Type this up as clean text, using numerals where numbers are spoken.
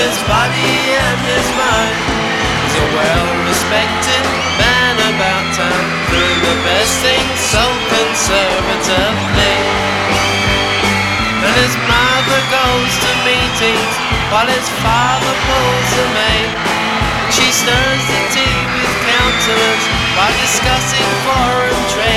his body and his mind. He's a well-respected man about town, doing the best thing so conservatively. And his mother goes to meetings while his father pulls the maid. And she stirs the tea with countenance while discussing foreign trade.